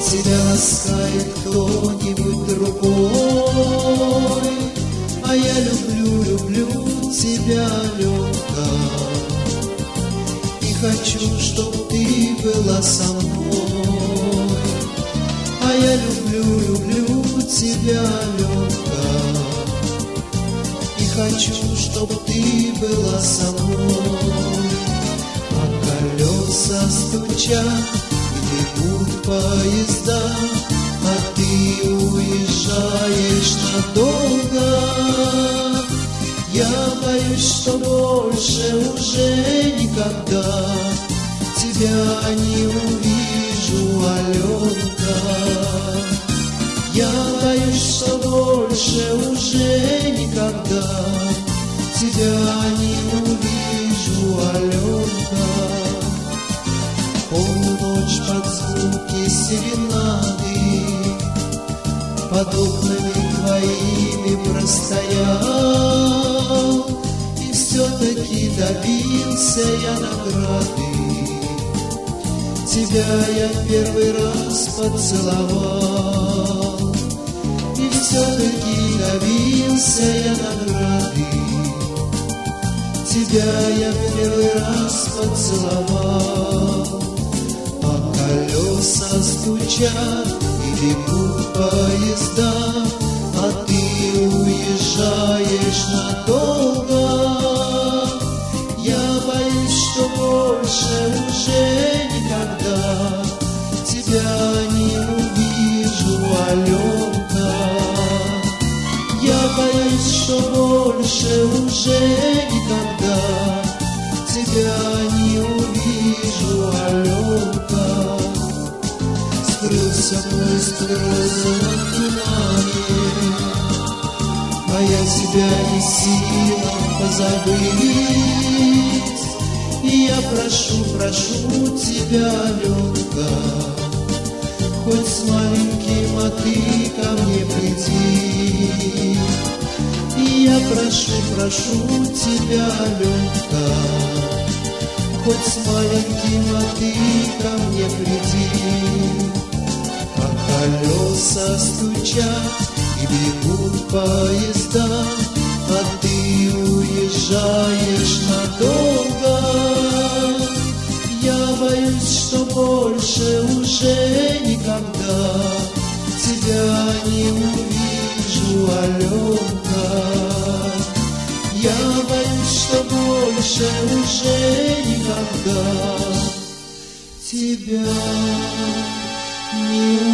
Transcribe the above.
тебя ласкает кто-нибудь другой, а я люблю, люблю тебя, Аленка, и хочу, чтоб ты была со мной. А я люблю, люблю тебя, Аленка, и хочу, чтоб ты была со мной. А колеса стучат, бегут поезда, а ты уезжаешь надолго. Я боюсь, что больше уже никогда тебя не увижу, Аленка. Я боюсь, что больше уже никогда тебя не увижу, Аленка. Полночь под звуки серенады под окнами твоими простоял, и все-таки добился я награды. Тебя я первый раз поцеловал, и все-таки добился я награды. Тебя я первый раз поцеловал. А колеса стучат и бегут поезда, а ты уезжаешь надолго. Я боюсь, что больше уже никогда тебя не увижу, Аленка. Я боюсь, что больше уже никогда тебя не увижу, Аленка. Скрылся поезд в розовом тумане, а я тебя не силам позабыть. И я прошу, прошу тебя, Аленка, хоть с маленьким, а ты ко мне приди. И я прошу, прошу тебя, Аленка, хоть с маленьким, а ты ко мне приди. А колеса стучат и бегут поезда, а ты уезжаешь надолго. Я боюсь, что больше уже никогда тебя не увижу, Аленка. Я боюсь, что больше уже никогда тебя не увижу.